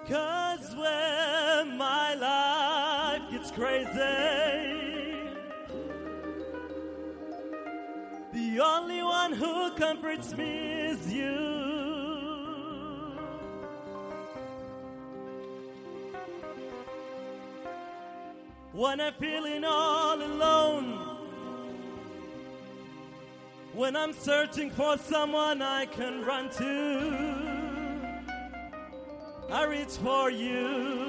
'Cause when my life gets crazy, the only one who comforts me is you. When I'm feeling all alone, when I'm searching for someone I can run to, I reach for you.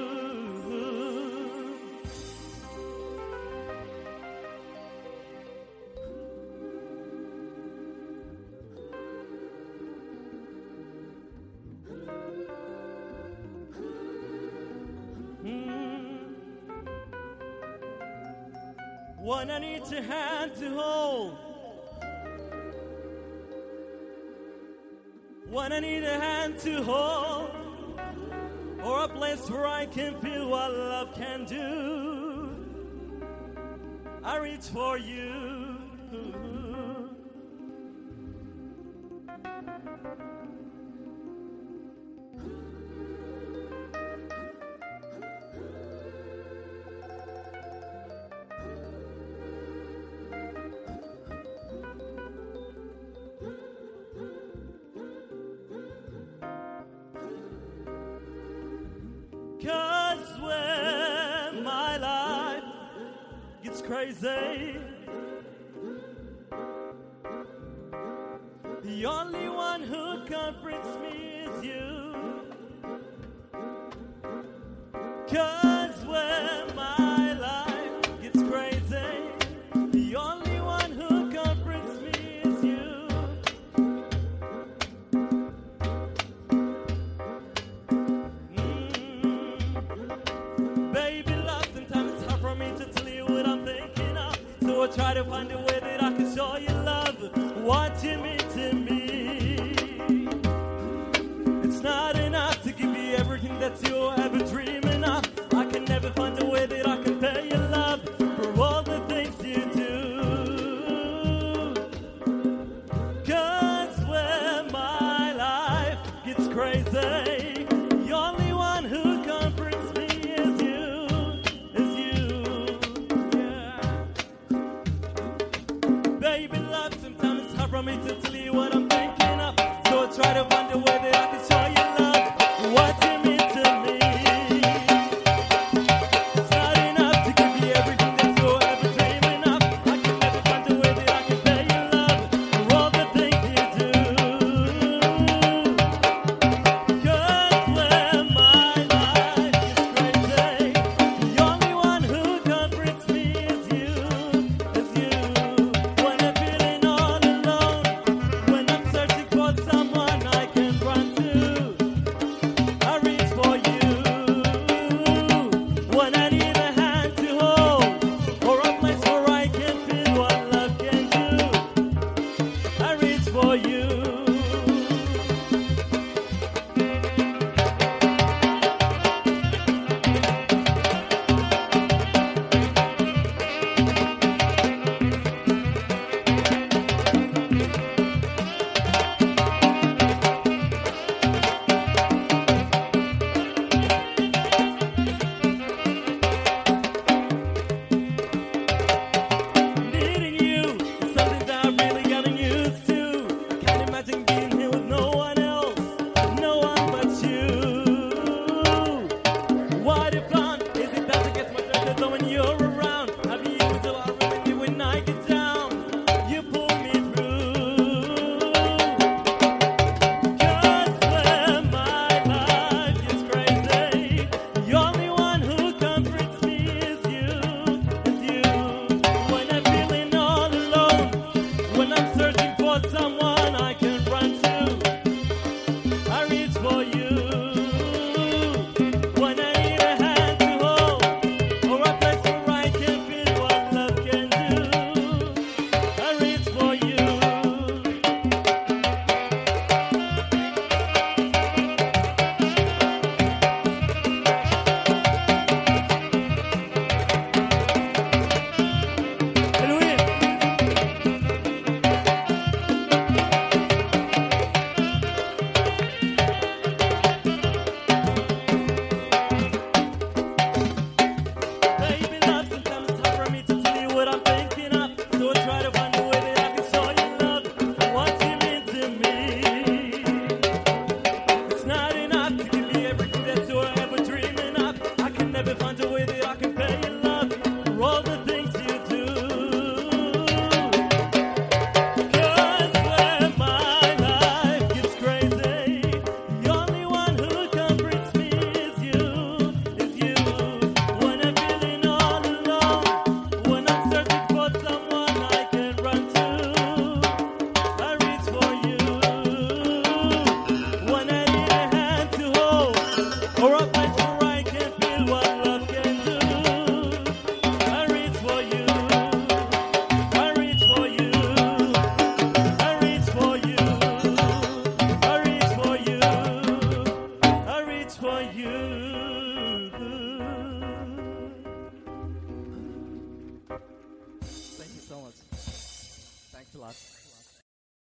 When I need a hand to hold, when I need a hand to hold, or a place where I can feel what love can do, I reach for you. Cause when my life gets crazy, the only one who comforts me is you. Cause when my life gets crazy, the only one who comforts me is you. Baby love, sometimes it's hard for me to tell you what I'm thinking of, so I try to find a way that I can show you love, what you mean to me. It's not enough to give you everything that you're ever dreaming of. I can never find a way that I can pay you love for all the things you do. 'Cause when my life gets crazy, the only one who comforts me is you, yeah. Baby love, sometimes it's hard for me to tell you what I'm thinking of, so I try to find a way that I can show you love, what you mean to me. It's not enough to give you everything that you're ever dreaming of. I can never find a way that I can pay you love for all the things you do. 'Cause when my life gets crazy, the only one who comforts me is you. When I'm feeling all alone, when I'm so much. Thanks a lot.